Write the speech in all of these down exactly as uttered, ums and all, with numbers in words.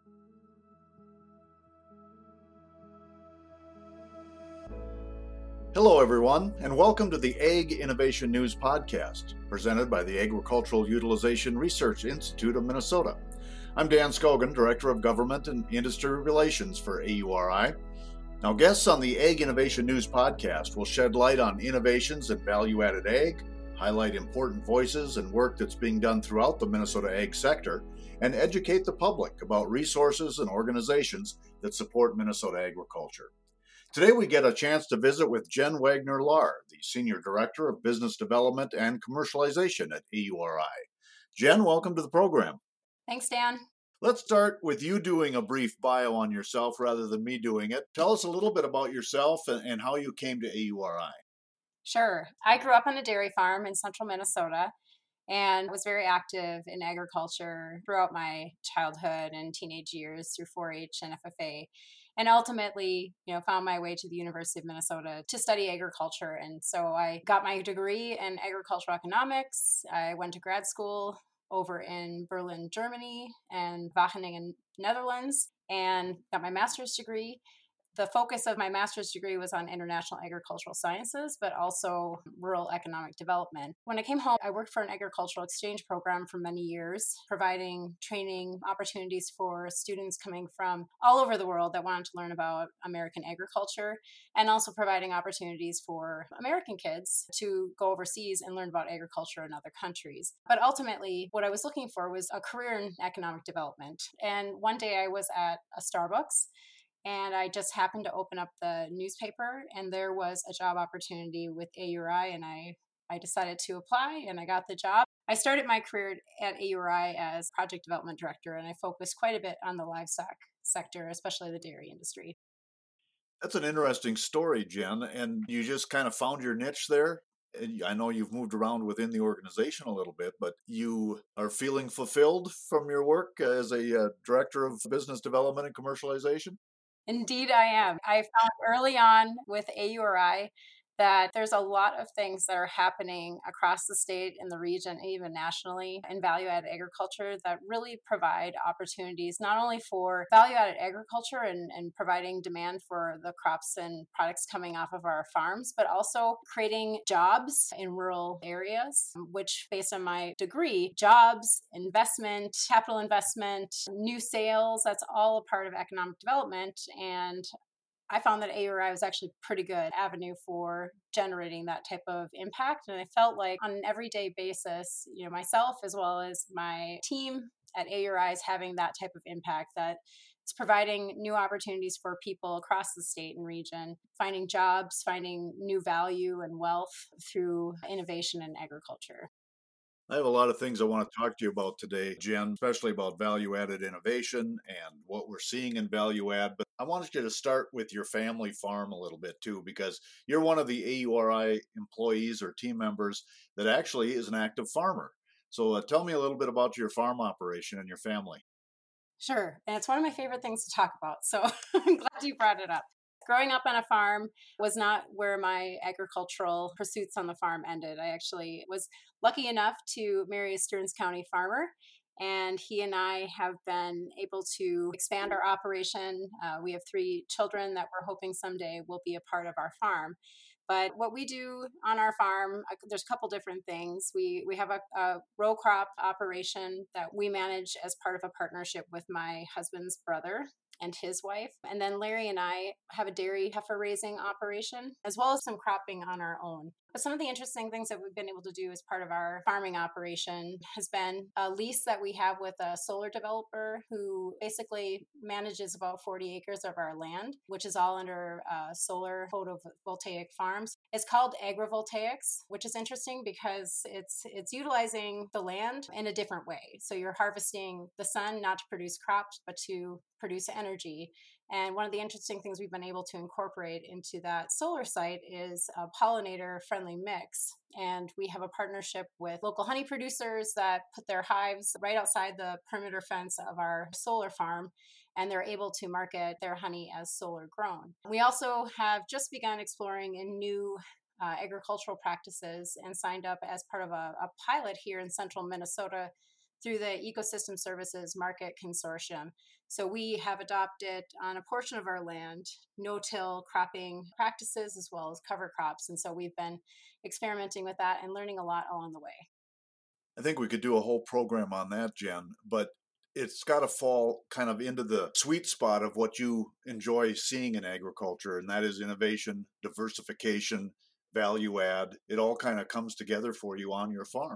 Hello, everyone, and welcome to the Ag Innovation News Podcast, presented by the Agricultural Utilization Research Institute of Minnesota. I'm Dan Scogan, Director of Government and Industry Relations for A U R I. Now, guests on the Ag Innovation News Podcast will shed light on innovations in value-added ag, highlight important voices and work that's being done throughout the Minnesota ag sector, and educate the public about resources and organizations that support Minnesota agriculture. Today, we get a chance to visit with Jen Wagner-Lahr, the Senior Director of Business Development and Commercialization at A U R I. Jen, welcome to the program. Thanks, Dan. Let's start with you doing a brief bio on yourself rather than me doing it. Tell us a little bit about yourself and, and how you came to A U R I. Sure. I grew up on a dairy farm in central Minnesota and was very active in agriculture throughout my childhood and teenage years through four H and F F A. And ultimately, you know, found my way to the University of Minnesota to study agriculture. And so I got my degree in agricultural economics. I went to grad school over in Berlin, Germany, and Wageningen, Netherlands, and got my master's degree. The focus of my master's degree was on international agricultural sciences, but also rural economic development. When I came home, I worked for an agricultural exchange program for many years, providing training opportunities for students coming from all over the world that wanted to learn about American agriculture, and also providing opportunities for American kids to go overseas and learn about agriculture in other countries. But ultimately, what I was looking for was a career in economic development. And one day I was at a Starbucks, and I just happened to open up the newspaper, and there was a job opportunity with A U R I, and I, I decided to apply, and I got the job. I started my career at A U R I as project development director, and I focused quite a bit on the livestock sector, especially the dairy industry. That's an interesting story, Jen, and you just kind of found your niche there. I know you've moved around within the organization a little bit, but you are feeling fulfilled from your work as a uh, director of business development and commercialization? Indeed, I am. I found early on with A U R I that there's a lot of things that are happening across the state and the region, and even nationally, in value-added agriculture that really provide opportunities not only for value-added agriculture and, and providing demand for the crops and products coming off of our farms, but also creating jobs in rural areas, which, based on my degree, jobs, investment, capital investment, new sales, that's all a part of economic development. And I found that A U R I was actually a pretty good avenue for generating that type of impact. And I felt like on an everyday basis, you know, myself as well as my team at A U R I is having that type of impact, that it's providing new opportunities for people across the state and region, finding jobs, finding new value and wealth through innovation in agriculture. I have a lot of things I want to talk to you about today, Jen, especially about value-added innovation and what we're seeing in value add. But I wanted you to start with your family farm a little bit too, because you're one of the A U R I employees or team members that actually is an active farmer. So uh, tell me a little bit about your farm operation and your family. Sure. And it's one of my favorite things to talk about. So I'm glad you brought it up. Growing up on a farm was not where my agricultural pursuits on the farm ended. I actually was lucky enough to marry a Stearns County farmer, and he and I have been able to expand our operation. Uh, we have three children that we're hoping someday will be a part of our farm. But what we do on our farm, uh, there's a couple different things. We we have a, a row crop operation that we manage as part of a partnership with my husband's brother and his wife. And then Larry and I have a dairy heifer raising operation, as well as some cropping on our own. But some of the interesting things that we've been able to do as part of our farming operation has been a lease that we have with a solar developer who basically manages about forty acres of our land, which is all under uh, solar photovoltaic farms. It's called agrivoltaics, which is interesting because it's it's utilizing the land in a different way. So you're harvesting the sun not to produce crops, but to produce energy. And one of the interesting things we've been able to incorporate into that solar site is a pollinator friendly mix. And we have a partnership with local honey producers that put their hives right outside the perimeter fence of our solar farm, and they're able to market their honey as solar grown. We also have just begun exploring in new uh, agricultural practices and signed up as part of a, a pilot here in central Minnesota through the Ecosystem Services Market Consortium. So we have adopted on a portion of our land no-till cropping practices as well as cover crops. And so we've been experimenting with that and learning a lot along the way. I think we could do a whole program on that, Jen, but it's got to fall kind of into the sweet spot of what you enjoy seeing in agriculture, and that is innovation, diversification, value add. It all kind of comes together for you on your farm.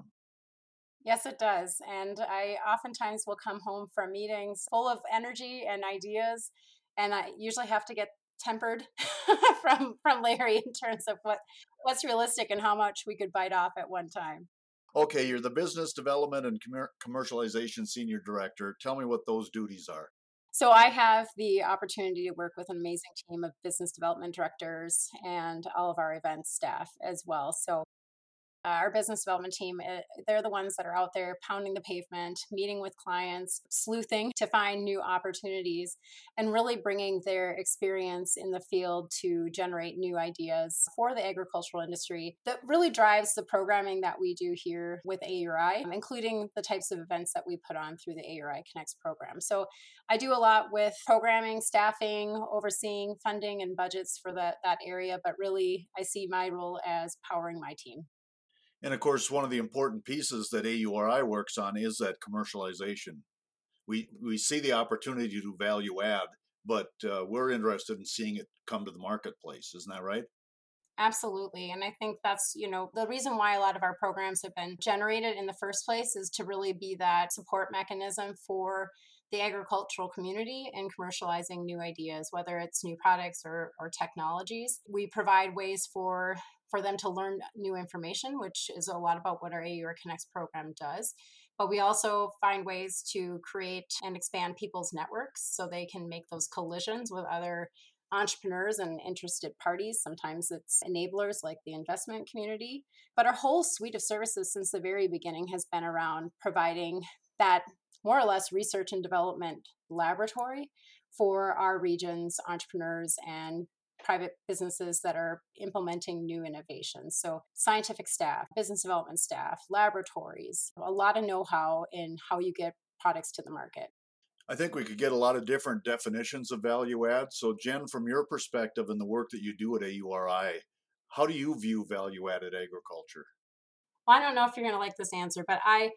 Yes, it does. And I oftentimes will come home from meetings full of energy and ideas, and I usually have to get tempered from from Larry in terms of what what's realistic and how much we could bite off at one time. Okay, you're the Business Development and Commer- Commercialization Senior Director. Tell me what those duties are. So I have the opportunity to work with an amazing team of business development directors and all of our events staff as well. So Uh, our business development team, uh, they're the ones that are out there pounding the pavement, meeting with clients, sleuthing to find new opportunities, and really bringing their experience in the field to generate new ideas for the agricultural industry that really drives the programming that we do here with A U R I, including the types of events that we put on through the A U R I Connects program. So I do a lot with programming, staffing, overseeing funding and budgets for that, that area, but really I see my role as powering my team. And of course, one of the important pieces that A U R I works on is that commercialization. We we see the opportunity to do value add, but uh, we're interested in seeing it come to the marketplace. Isn't that right? Absolutely. And I think that's, you know, the reason why a lot of our programs have been generated in the first place is to really be that support mechanism for the agricultural community in commercializing new ideas, whether it's new products or, or technologies. We provide ways for for them to learn new information, which is a lot about what our A U R Connects program does. But we also find ways to create and expand people's networks so they can make those collisions with other entrepreneurs and interested parties. Sometimes it's enablers like the investment community. But our whole suite of services since the very beginning has been around providing that more or less research and development laboratory for our region's entrepreneurs and private businesses that are implementing new innovations. So scientific staff, business development staff, laboratories, a lot of know-how in how you get products to the market. I think we could get a lot of different definitions of value add. So, Jen, from your perspective and the work that you do at A U R I, how do you view value added agriculture? Well, I don't know if you're going to like this answer, but I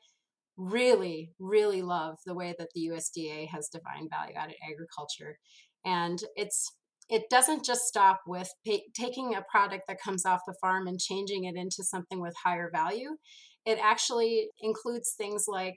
really, really love the way that the U S D A has defined value added agriculture. And it's it doesn't just stop with pay, taking a product that comes off the farm and changing it into something with higher value. It actually includes things like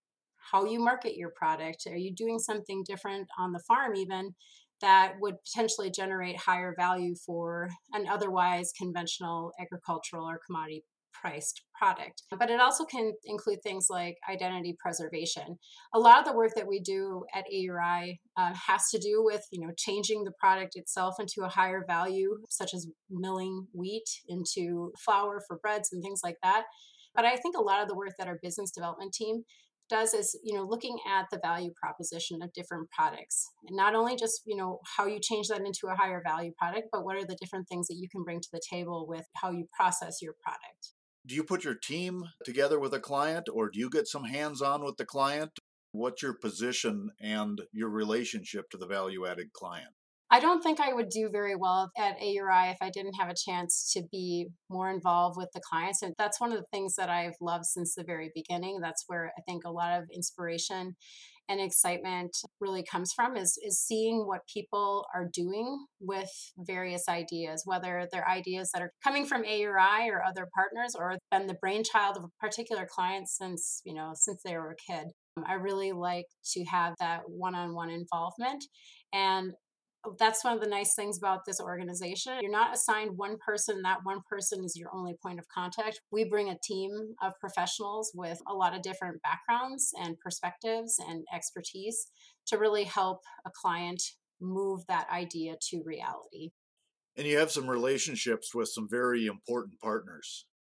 how you market your product. Are you doing something different on the farm even that would potentially generate higher value for an otherwise conventional agricultural or commodity priced product? But it also can include things like identity preservation. A lot of the work that we do at A U R I uh, has to do with, you know, changing the product itself into a higher value, such as milling wheat into flour for breads and things like that. But I think a lot of the work that our business development team does is, you know, looking at the value proposition of different products, and not only just, you know, how you change that into a higher value product, but what are the different things that you can bring to the table with how you process your product. Do you put your team together with a client, or do you get some hands on with the client? What's your position and your relationship to the value added client? I don't think I would do very well at A U R I if I didn't have a chance to be more involved with the clients. And that's one of the things that I've loved since the very beginning. That's where I think a lot of inspiration and excitement really comes from is, is seeing what people are doing with various ideas, whether they're ideas that are coming from A U R I or other partners, or been the brainchild of a particular client since, you know, since they were a kid. I really like to have that one-on-one involvement. And that's one of the nice things about this organization. You're not assigned one person, that one person is your only point of contact. We bring a team of professionals with a lot of different backgrounds and perspectives and expertise to really help a client move that idea to reality. And you have some relationships with some very important partners.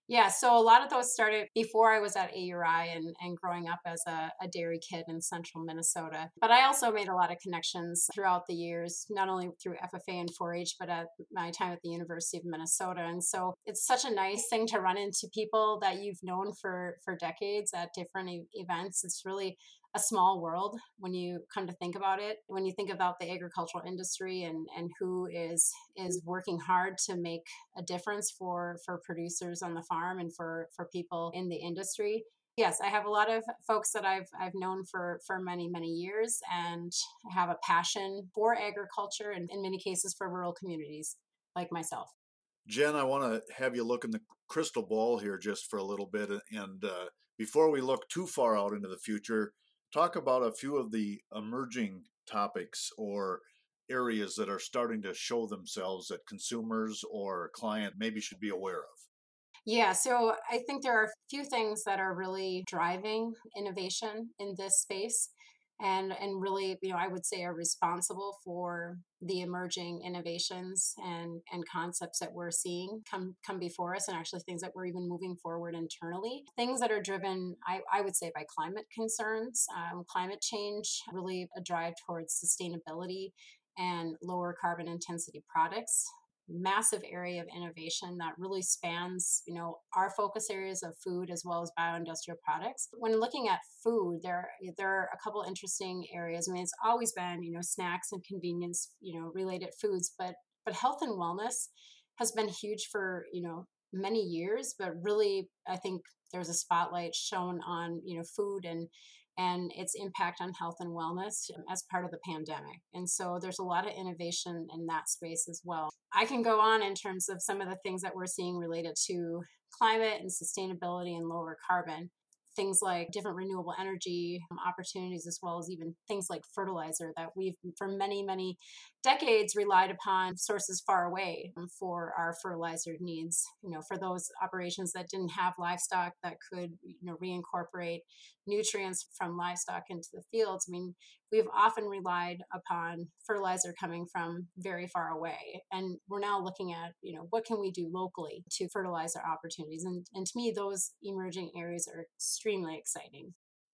Yeah, so a lot of those started before I was at A U R I and, and growing up as a, a dairy kid in central Minnesota. But I also made a lot of connections throughout the years, not only through F F A and four H, but at my time at the University of Minnesota. And so it's such a nice thing to run into people that you've known for, for decades at different e- events. It's really a small world when you come to think about it. When you think about the agricultural industry and, and who is is working hard to make a difference for for producers on the farm and for for people in the industry. Yes, I have a lot of folks that I've I've known for for many many years, and have a passion for agriculture and in many cases for rural communities like myself. Jen, I want to have you look in the crystal ball here just for a little bit. And uh, before we look too far out into the future, talk about a few of the emerging topics or areas that are starting to show themselves that consumers or client maybe should be aware of. Yeah, so I think there are a few things that are really driving innovation in this space and and really, you know, I would say are responsible for the emerging innovations and and concepts that we're seeing come come before us, and actually things that we're even moving forward internally. Things that are driven, I, I would say, by climate concerns, um, climate change, really a drive towards sustainability and lower carbon intensity products. Massive area of innovation that really spans, you know, our focus areas of food as well as bioindustrial products. When looking at food, there there are a couple interesting areas. I mean, it's always been, you know, snacks and convenience, you know, related foods, but but health and wellness has been huge for, you know, many years, but really I think there's a spotlight shown on, you know, food and and its impact on health and wellness as part of the pandemic. And so there's a lot of innovation in that space as well. I can go on in terms of some of the things that we're seeing related to climate and sustainability and lower carbon. Things like different renewable energy um, opportunities, as well as even things like fertilizer that we've for many, many decades relied upon sources far away um, for our fertilizer needs. You know, for those operations that didn't have livestock that could, you know, reincorporate nutrients from livestock into the fields. I mean, we've often relied upon fertilizer coming from very far away, and we're now looking at, you know, what can we do locally to fertilize our opportunities, and, and to me those emerging areas are extremely exciting.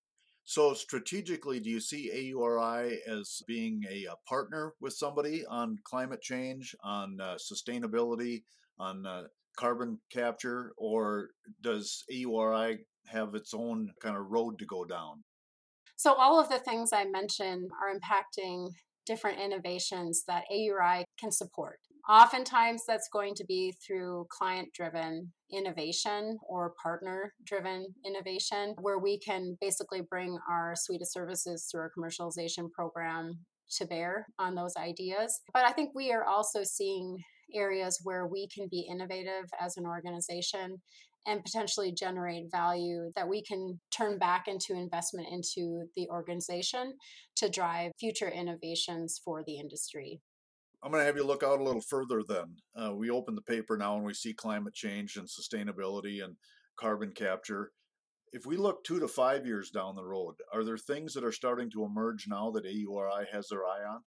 So, strategically, do you see A U R I as being a, a partner with somebody on climate change, on uh, sustainability, on uh, carbon capture, or does A U R I have its own kind of road to go down? So all of the things I mentioned are impacting different innovations that A U R I can support. Oftentimes, that's going to be through client driven innovation or partner driven innovation, where we can basically bring our suite of services through our commercialization program to bear on those ideas. But I think we are also seeing areas where we can be innovative as an organization and potentially generate value that we can turn back into investment into the organization to drive future innovations for the industry. I'm going to have you look out a little further then. Uh, we open the paper now and we see climate change and sustainability and carbon capture. If we look two to five years down the road, are there things that are starting to emerge now that A U R I has their eye on?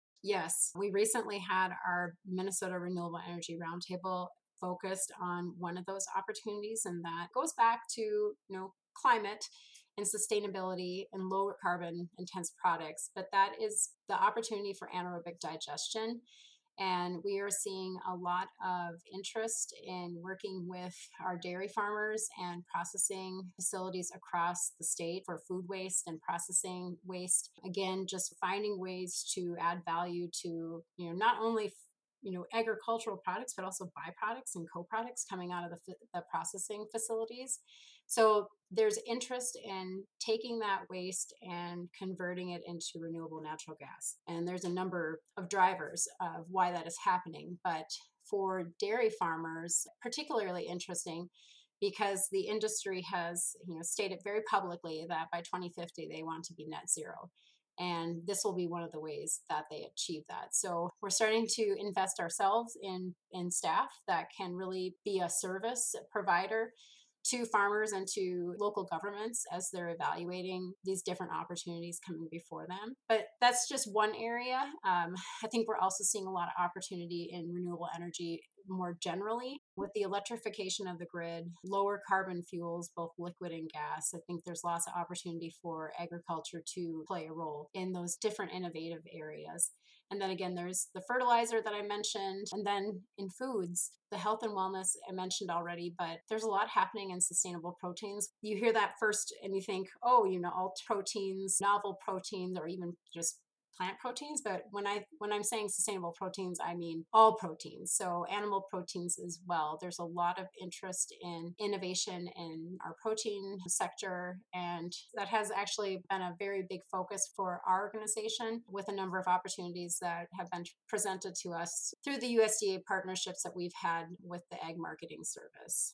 Yes, we recently had our Minnesota Renewable Energy Roundtable focused on one of those opportunities, and that goes back to, you know, climate and sustainability and lower carbon intense products. But that is the opportunity for anaerobic digestion. And we are seeing a lot of interest in working with our dairy farmers and processing facilities across the state for food waste and processing waste. Again, just finding ways to add value to, you know, not only you know agricultural products but also byproducts and co-products coming out of the, the processing facilities. So there's interest in taking that waste and converting it into renewable natural gas, and there's a number of drivers of why that is happening. But for dairy farmers, particularly interesting because the industry has, you know, stated very publicly that by twenty fifty they want to be net zero, and this will be one of the ways that they achieve that. So we're starting to invest ourselves in in staff that can really be a service provider to farmers and to local governments as they're evaluating these different opportunities coming before them. But that's just one area. Um, I think we're also seeing a lot of opportunity in renewable energy more generally. With the electrification of the grid, lower carbon fuels, both liquid and gas, I think there's lots of opportunity for agriculture to play a role in those different innovative areas. And then again, there's the fertilizer that I mentioned. And then in foods, the health and wellness I mentioned already, but there's a lot happening in sustainable proteins. You hear that first and you think, oh, you know, all proteins, novel proteins, or even just plant proteins. But when I when I'm saying sustainable proteins, I mean all proteins. So animal proteins as well. There's a lot of interest in innovation in our protein sector, and that has actually been a very big focus for our organization, with a number of opportunities that have been presented to us through the U S D A partnerships that we've had with the Ag Marketing Service.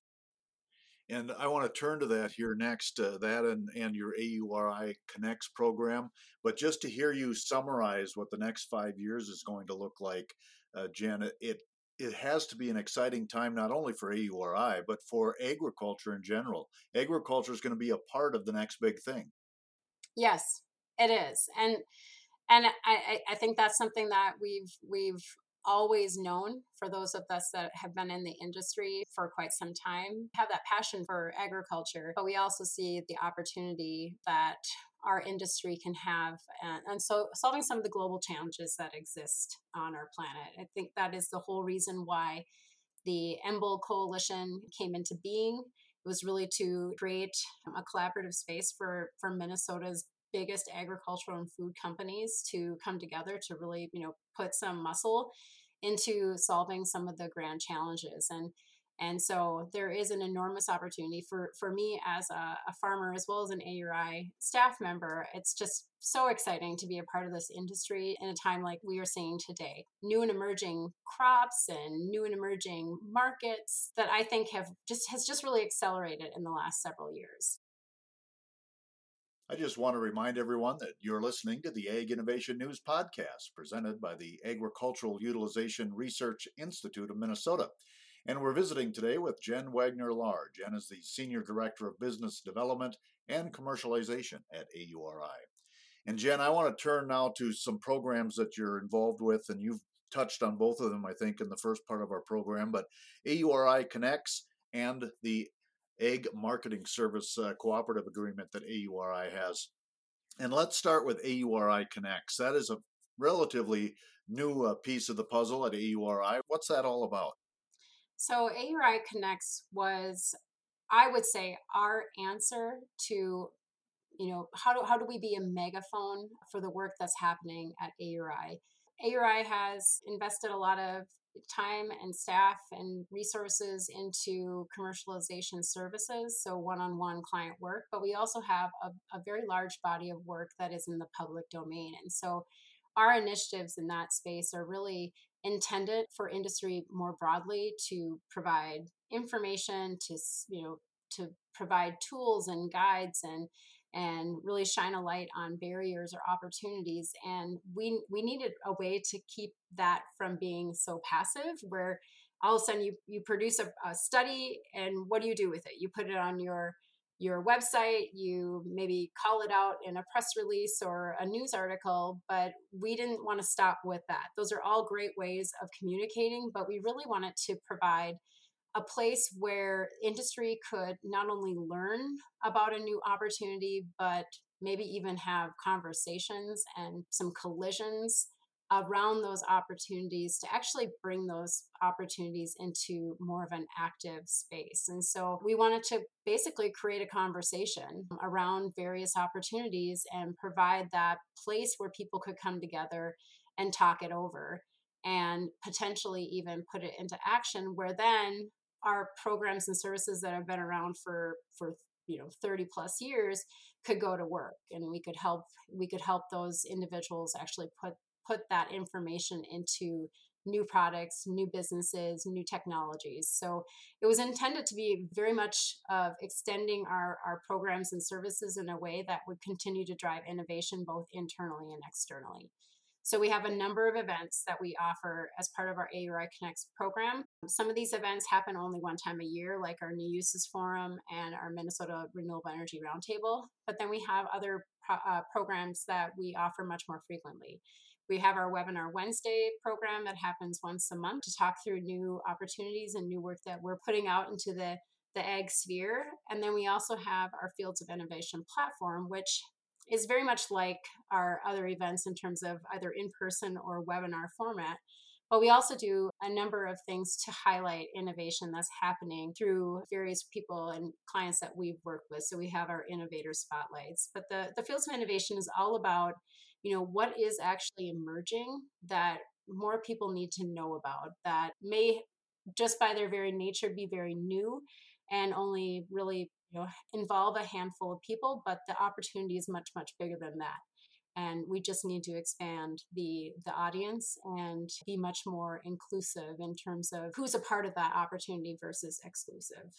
And I want to turn to that here next, uh, that and, and your A U R I Connects program. But just to hear you summarize what the next five years is going to look like, uh, Jen, it it has to be an exciting time not only for A U R I, but for agriculture in general. Agriculture is going to be a part of the next big thing. Yes, it is. And and I, I think that's something that we've we've always known. For those of us that have been in the industry for quite some time, have that passion for agriculture, but we also see the opportunity that our industry can have, and, and so solving some of the global challenges that exist on our planet. I think that is the whole reason why the E M B L Coalition came into being. It was really to create a collaborative space for for Minnesota's biggest agricultural and food companies to come together to really, you know, put some muscle into solving some of the grand challenges. And and so there is an enormous opportunity for, for me as a, a farmer, as well as an A U R I staff member. It's just so exciting to be a part of this industry in a time like we are seeing today. New and emerging crops and new and emerging markets that I think have just has just really accelerated in the last several years. I just want to remind everyone that you're listening to the Ag Innovation News Podcast, presented by the Agricultural Utilization Research Institute of Minnesota. And we're visiting today with Jen Wagner-Lahr. Jen is the Senior Director of Business Development and Commercialization at A U R I. And Jen, I want to turn now to some programs that you're involved with, and you've touched on both of them, I think, in the first part of our program, but A U R I Connects and the Ag Marketing Service uh, cooperative agreement that A U R I has. And let's start with A U R I Connects. That is a relatively new uh, piece of the puzzle at A U R I. What's that all about? So A U R I Connects was, I would say, our answer to, you know, how do how do we be a megaphone for the work that's happening at A U R I? A U R I has invested a lot of time and staff and resources into commercialization services, so one-on-one client work, but we also have a, a very large body of work that is in the public domain. And so our initiatives in that space are really intended for industry more broadly to provide information, to, you know, to provide tools and guides and and really shine a light on barriers or opportunities. And we we needed a way to keep that from being so passive, where all of a sudden you you produce a, a study, and what do you do with it? You put it on your your website, you maybe call it out in a press release or a news article, but we didn't want to stop with that. Those are all great ways of communicating, but we really wanted to provide a place where industry could not only learn about a new opportunity, but maybe even have conversations and some collisions around those opportunities to actually bring those opportunities into more of an active space. And so we wanted to basically create a conversation around various opportunities and provide that place where people could come together and talk it over and potentially even put it into action, where then our programs and services that have been around for for you know thirty plus years could go to work, and we could help we could help those individuals actually put put that information into new products, new businesses, new technologies. So it was intended to be very much of extending our, our programs and services in a way that would continue to drive innovation both internally and externally. So we have a number of events that we offer as part of our A U R I Connects program. Some of these events happen only one time a year, like our New Uses Forum and our Minnesota Renewable Energy Roundtable. But then we have other pro- uh, programs that we offer much more frequently. We have our Webinar Wednesday program that happens once a month to talk through new opportunities and new work that we're putting out into the, the ag sphere. And then we also have our Fields of Innovation platform, which is very much like our other events in terms of either in-person or webinar format. But we also do a number of things to highlight innovation that's happening through various people and clients that we've worked with. So we have our innovator spotlights. But the, the Fields of Innovation is all about, you know, what is actually emerging that more people need to know about, that may just by their very nature be very new and only really, you know, involve a handful of people, but the opportunity is much, much bigger than that. And we just need to expand the the audience and be much more inclusive in terms of who's a part of that opportunity versus exclusive.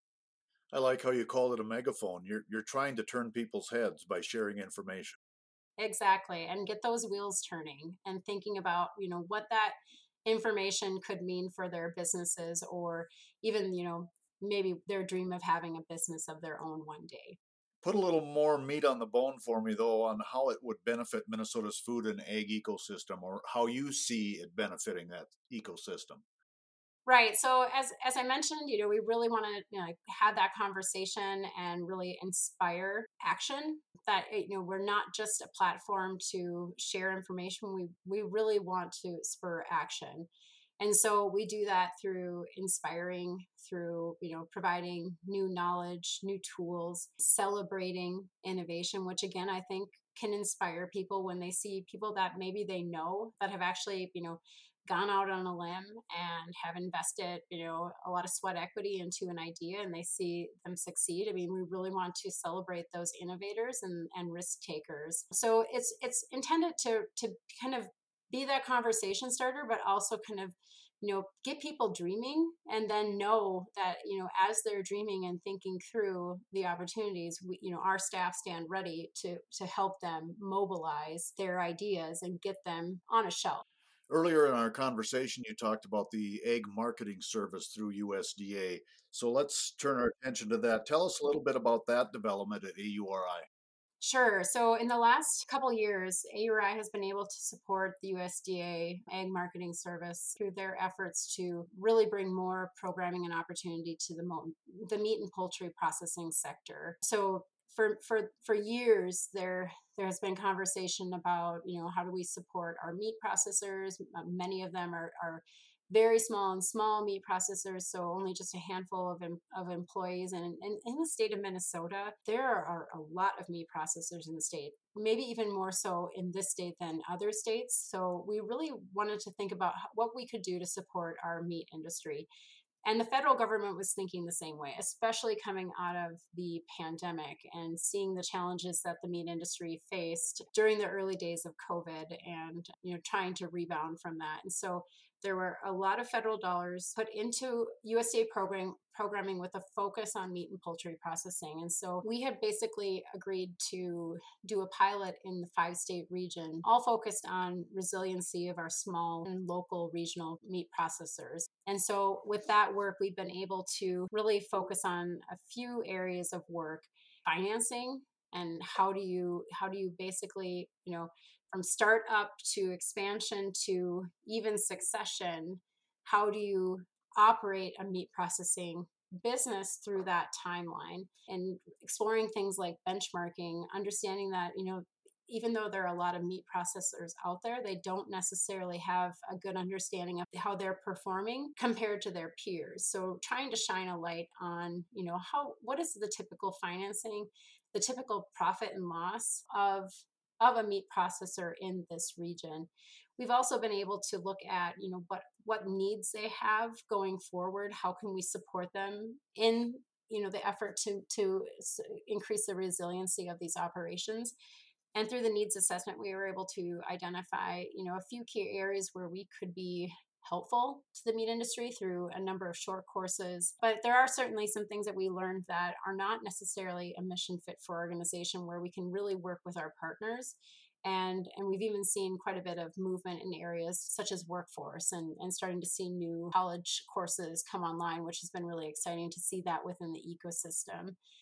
I like how you call it a megaphone. You're you're trying to turn people's heads by sharing information. Exactly. And get those wheels turning and thinking about, you know, what that information could mean for their businesses or even, you know, maybe their dream of having a business of their own one day. Put a little more meat on the bone for me, though, on how it would benefit Minnesota's food and ag ecosystem, or how you see it benefiting that ecosystem. Right. So as as I mentioned, you know, we really want to, you know, have that conversation and really inspire action. That you know, we're not just a platform to share information. We we really want to spur action. And so we do that through inspiring, through, you know, providing new knowledge, new tools, celebrating innovation, which again, I think can inspire people when they see people that maybe they know that have actually, you know, gone out on a limb and have invested, you know, a lot of sweat equity into an idea and they see them succeed. I mean, we really want to celebrate those innovators and, and risk takers. So it's it's intended to to kind of be that conversation starter, but also kind of, you know, get people dreaming and then know that, you know, as they're dreaming and thinking through the opportunities, we, you know, our staff stand ready to to help them mobilize their ideas and get them on a shelf. Earlier in our conversation, you talked about the egg marketing service through U S D A. So let's turn our attention to that. Tell us a little bit about that development at A U R I. Sure. So in the last couple years, A U R I has been able to support the U S D A Ag Marketing Service through their efforts to really bring more programming and opportunity to the mo- the meat and poultry processing sector. So for for for years there there has been conversation about, you know, how do we support our meat processors. Uh, many of them are are very small and small meat processors, so only just a handful of, em- of employees. And in, in, in the state of Minnesota, there are a lot of meat processors in the state, maybe even more so in this state than other states. So we really wanted to think about h- what we could do to support our meat industry. And the federal government was thinking the same way, especially coming out of the pandemic and seeing the challenges that the meat industry faced during the early days of COVID and, you know, trying to rebound from that. And so there were a lot of federal dollars put into U S D A program programming with a focus on meat and poultry processing. And so we had basically agreed to do a pilot in the five state region, all focused on resiliency of our small and local regional meat processors. And so with that work, we've been able to really focus on a few areas of work: financing, and how do you how do you basically, you know, from start up to expansion to even succession, how do you operate a meat processing business through that timeline, and exploring things like benchmarking, understanding that, you know, even though there are a lot of meat processors out there, they don't necessarily have a good understanding of how they're performing compared to their peers. So trying to shine a light on, you know, how what is the typical financing, the typical profit and loss of of a meat processor in this region. We've also been able to look at, you know, what what needs they have going forward. How can we support them in, you know, the effort to to increase the resiliency of these operations. And through the needs assessment, we were able to identify, you know, a few key areas where we could be helpful to the meat industry through a number of short courses. But there are certainly some things that we learned that are not necessarily a mission fit for organization, where we can really work with our partners. And, and we've even seen quite a bit of movement in areas such as workforce, and, and starting to see new college courses come online, which has been really exciting to see that within the ecosystem.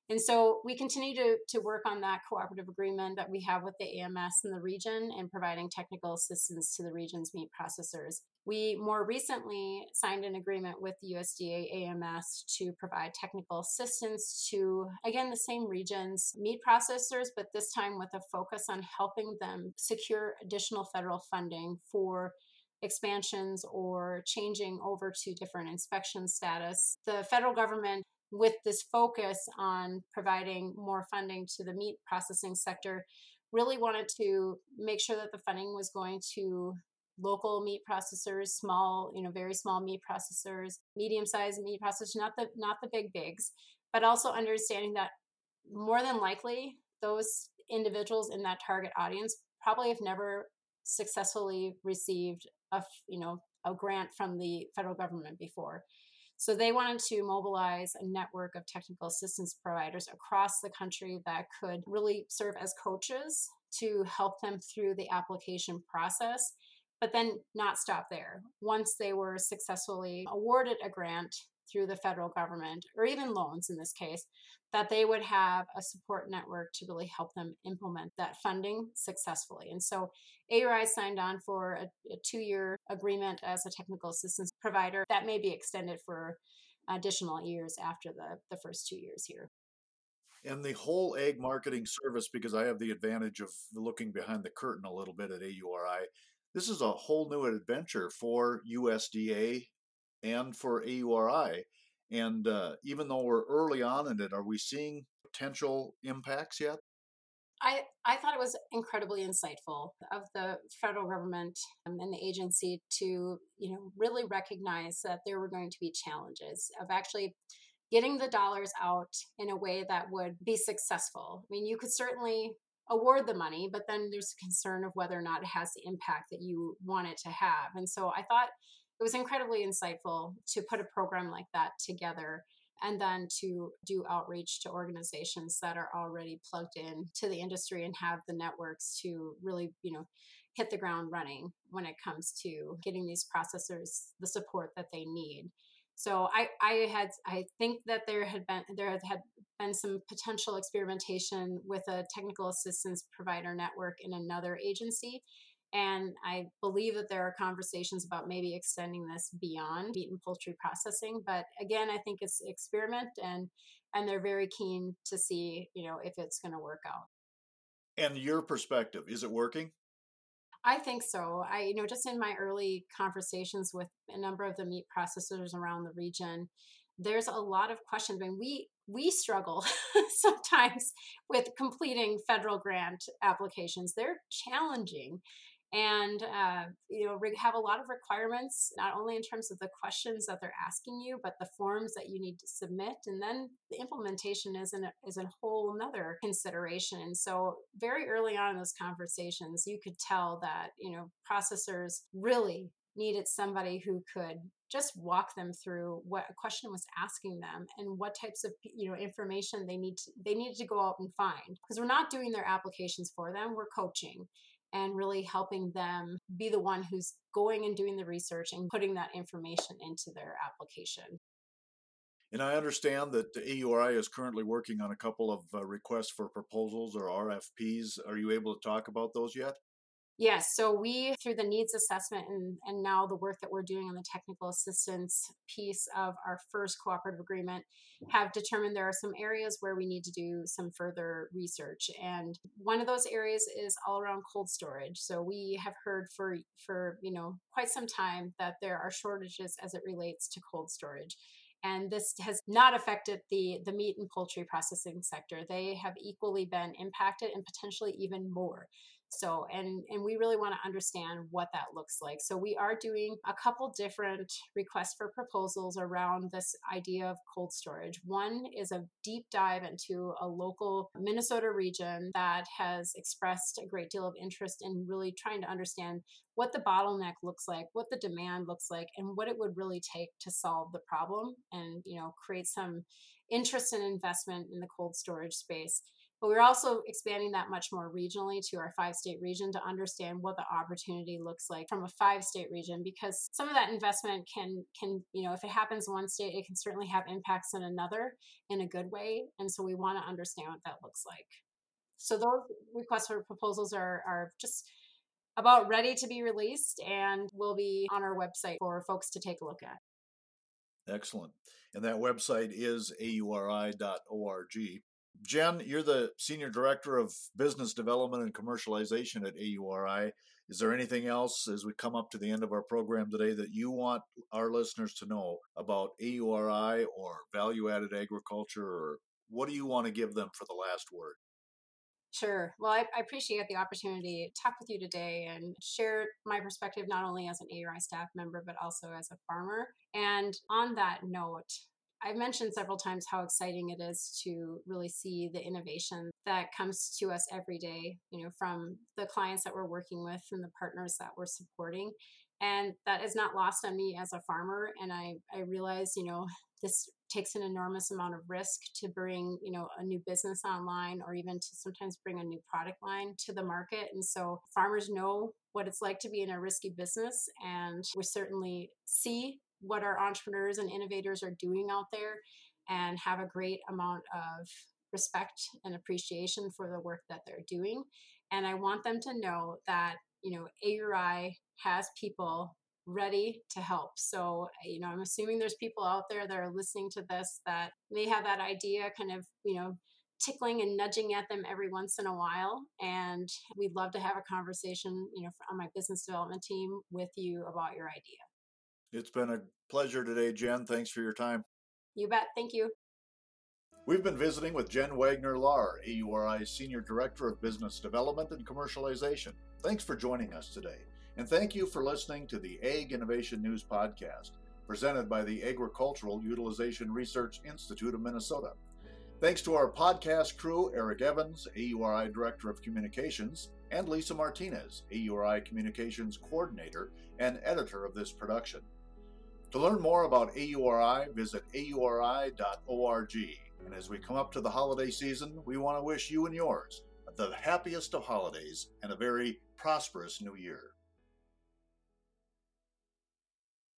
And so we continue to, to work on that cooperative agreement that we have with the A M S in the region and providing technical assistance to the region's meat processors. We more recently signed an agreement with the U S D A A M S to provide technical assistance to, again, the same region's meat processors, but this time with a focus on helping them secure additional federal funding for expansions or changing over to different inspection status. The federal government, with this focus on providing more funding to the meat processing sector, really wanted to make sure that the funding was going to local meat processors, small, you know, very small meat processors, medium-sized meat processors, not the not the big bigs, but also understanding that more than likely those individuals in that target audience probably have never successfully received a, you know, a grant from the federal government before. So they wanted to mobilize a network of technical assistance providers across the country that could really serve as coaches to help them through the application process, but then not stop there. Once they were successfully awarded a grant through the federal government, or even loans in this case, that they would have a support network to really help them implement that funding successfully. And so A U R I signed on for a, a two-year agreement as a technical assistance provider that may be extended for additional years after the, the first two years here. And the whole ag marketing service, because I have the advantage of looking behind the curtain a little bit at A U R I, this is a whole new adventure for U S D A and for A U R I. And uh, even though we're early on in it, are we seeing potential impacts yet? I, I thought it was incredibly insightful of the federal government um, and the agency to, you know, really recognize that there were going to be challenges of actually getting the dollars out in a way that would be successful. I mean, you could certainly award the money, but then there's a concern of whether or not it has the impact that you want it to have. And so I thought it was incredibly insightful to put a program like that together and then to do outreach to organizations that are already plugged in to the industry and have the networks to really, you know, hit the ground running when it comes to getting these processors the support that they need. So I, I had I think that there had been there had been some potential experimentation with a technical assistance provider network in another agency. And I believe that there are conversations about maybe extending this beyond meat and poultry processing. But again, I think it's experiment and and they're very keen to see, you know, if it's going to work out. And your perspective, is it working? I think so. I, you know, just in my early conversations with a number of the meat processors around the region, there's a lot of questions. I mean, we we struggle sometimes with completing federal grant applications. They're challenging, and uh, you know, we have a lot of requirements, not only in terms of the questions that they're asking you, but the forms that you need to submit, and then the implementation is an is a whole another consideration. And so, very early on in those conversations, you could tell that, you know, processors really needed somebody who could just walk them through what a question was asking them and what types of, you know, information they need to, they needed to go out and find, because we're not doing their applications for them, we're coaching and really helping them be the one who's going and doing the research and putting that information into their application. And I understand that the A U R I is currently working on a couple of uh, requests for proposals or R F Ps. Are you able to talk about those yet? Yes, so we, through the needs assessment and, and now the work that we're doing on the technical assistance piece of our first cooperative agreement, have determined there are some areas where we need to do some further research. And one of those areas is all around cold storage. So we have heard for, for you know, quite some time that there are shortages as it relates to cold storage. And this has not affected the, the meat and poultry processing sector. They have equally been impacted and potentially even more. So, and, and we really want to understand what that looks like. So we are doing a couple different requests for proposals around this idea of cold storage. One is a deep dive into a local Minnesota region that has expressed a great deal of interest in really trying to understand what the bottleneck looks like, what the demand looks like, and what it would really take to solve the problem and, you know, create some interest and investment in the cold storage space. But we're also expanding that much more regionally to our five state region to understand what the opportunity looks like from a five state region, because some of that investment can, can, you know, if it happens in one state, it can certainly have impacts in another in a good way. And so we want to understand what that looks like. So those requests for proposals are, are just about ready to be released and will be on our website for folks to take a look at. Excellent. And that website is A U R I dot org. Jen, you're the Senior Director of Business Development and Commercialization at A U R I. Is there anything else as we come up to the end of our program today that you want our listeners to know about A U R I or value-added agriculture, or what do you want to give them for the last word? Sure. Well, I, I appreciate the opportunity to talk with you today and share my perspective, not only as an A U R I staff member, but also as a farmer. And on that note, I've mentioned several times how exciting it is to really see the innovation that comes to us every day, you know, from the clients that we're working with and the partners that we're supporting. And that is not lost on me as a farmer. And I, I realize, you know, this takes an enormous amount of risk to bring, you know, a new business online, or even to sometimes bring a new product line to the market. And so farmers know what it's like to be in a risky business. And we certainly see what our entrepreneurs and innovators are doing out there and have a great amount of respect and appreciation for the work that they're doing. And I want them to know that, you know, A U R I has people ready to help. So, you know, I'm assuming there's people out there that are listening to this that may have that idea kind of, you know, tickling and nudging at them every once in a while. And we'd love to have a conversation, you know, on my business development team with you about your idea. It's been a pleasure today, Jen. Thanks for your time. You bet. Thank you. We've been visiting with Jen Wagner-Lahr, A U R I's Senior Director of Business Development and Commercialization. Thanks for joining us today. And thank you for listening to the Ag Innovation News Podcast, presented by the Agricultural Utilization Research Institute of Minnesota. Thanks to our podcast crew, Eric Evans, A U R I Director of Communications, and Lisa Martinez, A U R I Communications Coordinator and Editor of this production. To learn more about A U R I, visit A U R I dot org. And as we come up to the holiday season, we want to wish you and yours the happiest of holidays and a very prosperous new year.